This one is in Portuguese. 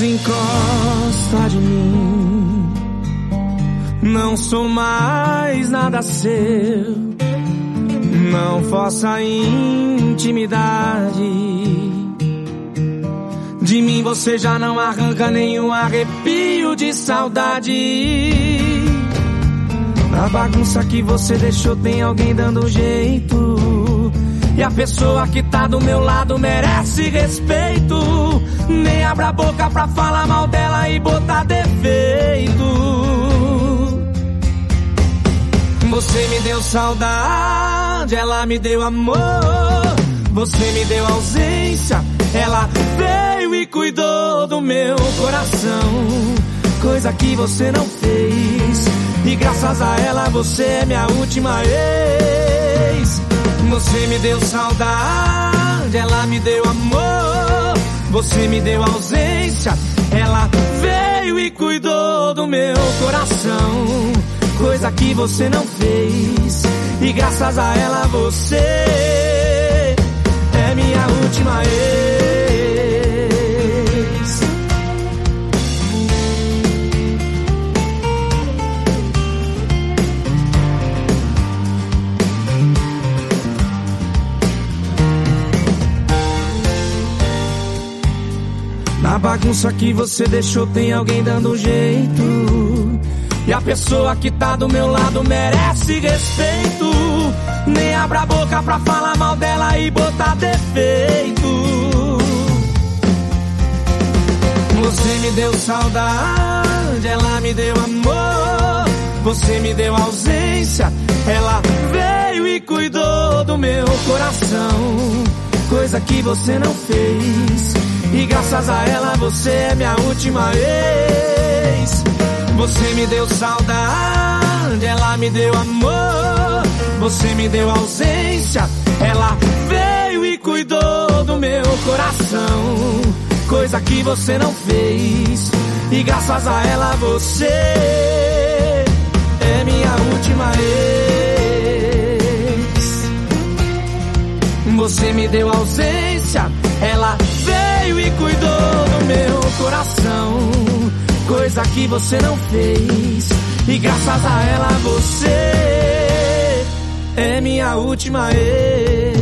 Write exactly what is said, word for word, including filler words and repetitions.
Desencosta de mim, não sou mais nada seu, não força a intimidade. De mim você já não arranca nenhum arrepio de saudade. Na bagunça que você deixou tem alguém dando jeito, e a pessoa que tá do meu lado merece respeito. Nem abra a boca pra falar mal dela e botar defeito. Você me deu saudade, ela me deu amor. Você me deu ausência, ela veio e cuidou do meu coração. Coisa que você não fez, e graças a ela você é minha última ex. Você me deu saudade, ela me deu amor. Você me deu ausência, ela veio e cuidou do meu coração. Coisa que você não fez, e graças a ela você é minha última ex. Na bagunça que você deixou tem alguém dando jeito, e a pessoa que tá do meu lado merece respeito. Nem abra a boca pra falar mal dela e botar defeito. Você me deu saudade, ela me deu amor. Você me deu ausência, ela veio e cuidou do meu coração. Coisa que você não fez, e graças a ela você é minha última ex. Você me deu saudade, ela me deu amor. Você me deu ausência, ela veio e cuidou do meu coração. Coisa que você não fez, e graças a ela você é minha última ex. Você me deu ausência, ela veio e cuidou do meu coração. Coisa que você não fez, e graças a ela você é minha última ex.